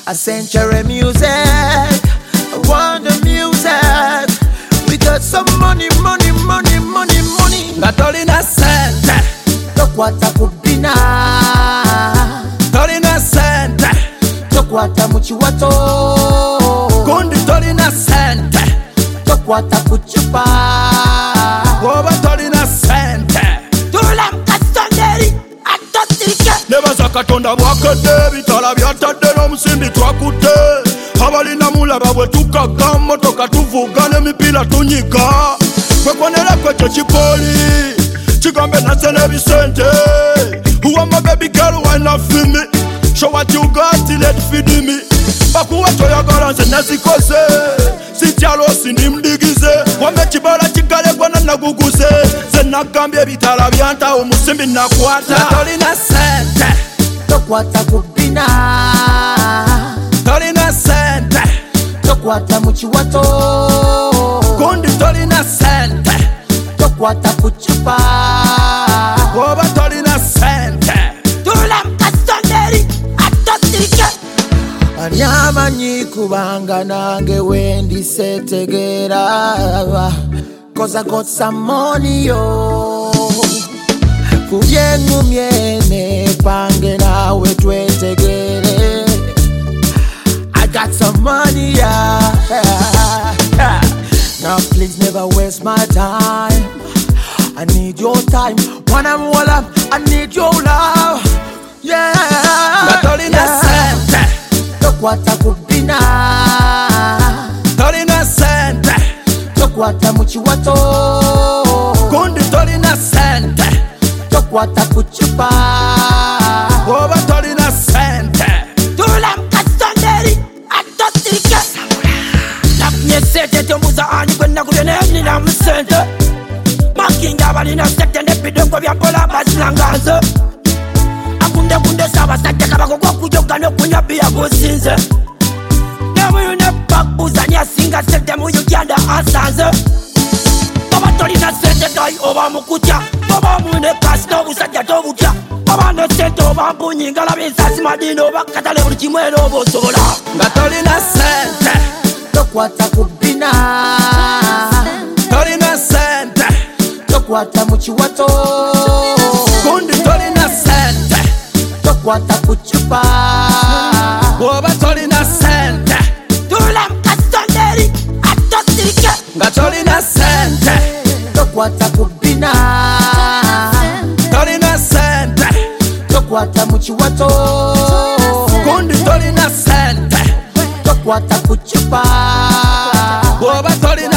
A century music, I want the music. We got some money, money, money, money, money. Ngatolina sente Tokwata kubina, tolina sente tokwata muchiwato, kundi tolina sente tokwata kuchupa, oba tolina sente tula mkasonderi atotirike. nebaza katonda bwakedde bitala byatadde n'omusimbi twakudde abalina mulaba bwe tukaka motoka tuvuga n'emipiira tunyiga kwekonerako ekyo kipoli kigambe nase n'ebisente who am my baby girl why not feel me show what you got let feed me bakuwa toyagala nze nazikoze sityalo sindi mdigize wambe kibala kigalekwa naguguze ze nagambye ebitala byanta omusimbi nakwata tolina sente Tokwata kubina, tolina sente tokwata muchiwato, kundi tolina sente tokwata kuchupa, oba tolina sente tula mkasonderi atotirike. Ani amanyi kubanga nange wendisetegera, cause I got some money yo. Kubyengumye nepange nawe twetegere, I got some money yeah. Now please never waste my time, I need your time. When I'm all up, I need your love. Yeah. tolina sente Tokwata kubina, tolina sente tokwata muchiwato, kundi tolina sente tokwata kuchupa, oba tolina sente tula mkasonderi atotirike. Nafunye sente tombuza ani gwe nakubye nenina mu sente. Makinga balina sente n'ebidongo bya mpola bazilanganze. Akundekunde s'abasajja kabako g'okujoga n'okunywa bbiya gusinze. Nemuyu ne bakuzani asinga sente mu Uganda asanze. Oba tolina sente gayi oba mukutya, oba mune kasi n'obusajja tobutya, oba ne sente oba mpunyi ngalabi ensasi madini oba katale buli kimu era oba osobola. nga tolina sente Tokwata kubina, tolina sente tokwata muchiwato, kundi tolina sente tokwata kuchupa, oba tolina sente tula mkasonderi atotirike. nga tolina sente Tokwata kubina, tolina sente tokwata muchiwato, kundi tolina sente tokwata kuchupa, oba tolina